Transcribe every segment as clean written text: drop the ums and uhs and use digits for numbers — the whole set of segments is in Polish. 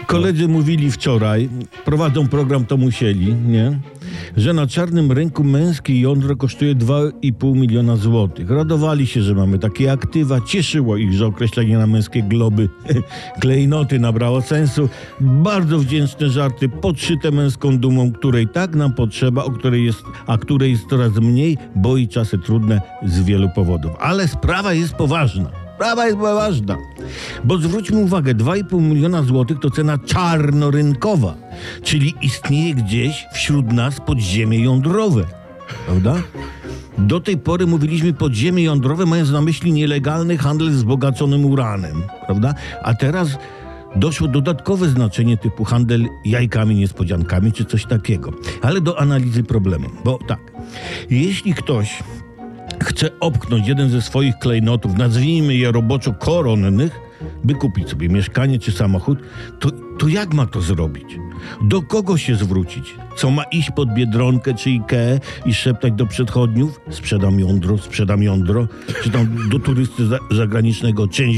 Koledzy mówili wczoraj, prowadzą program, to musieli, nie? Że na czarnym rynku męskie jądro kosztuje 2,5 miliona złotych. Radowali się, że mamy takie aktywa. Cieszyło ich, że określenie na męskie globy klejnoty nabrało sensu. Bardzo wdzięczne żarty, podszyte męską dumą, której tak nam potrzeba, której jest coraz mniej, bo i czasy trudne z wielu powodów. Ale sprawa jest poważna. Bo zwróćmy uwagę, 2,5 miliona złotych to cena czarnorynkowa, czyli istnieje gdzieś wśród nas podziemie jądrowe, prawda? Do tej pory mówiliśmy podziemie jądrowe, mając na myśli nielegalny handel wzbogaconym uranem, prawda? A teraz doszło dodatkowe znaczenie typu handel jajkami, niespodziankami czy coś takiego. Ale do analizy problemu, bo tak, jeśli ktoś chce opchnąć jeden ze swoich klejnotów, nazwijmy je roboczo koronnych, by kupić sobie mieszkanie czy samochód, to jak ma to zrobić? Do kogo się zwrócić? Co, ma iść pod Biedronkę czy Ikeę i szeptać do przechodniów? Sprzedam jądro. Czy tam do turysty zagranicznego część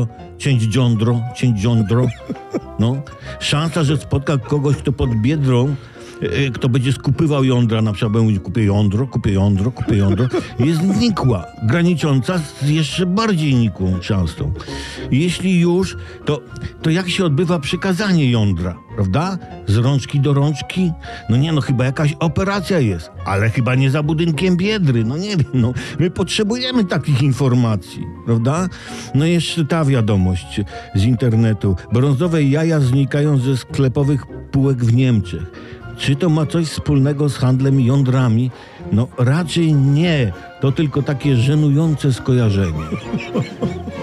jądro. No. Szansa, że spotka kogoś, kto pod Biedrą, kto będzie skupywał jądra, na przykład będzie kupię jądro, jest nikła, granicząca z jeszcze bardziej nikłą szansą. Jeśli już, to jak się odbywa przekazanie jądra, prawda? Z rączki do rączki? Chyba jakaś operacja jest, ale chyba nie za budynkiem Biedry, nie wiem, my potrzebujemy takich informacji, prawda? Jeszcze ta wiadomość z internetu. Brązowe jaja znikają ze sklepowych półek w Niemczech. Czy to ma coś wspólnego z handlem jądrami? Raczej nie. To tylko takie żenujące skojarzenie.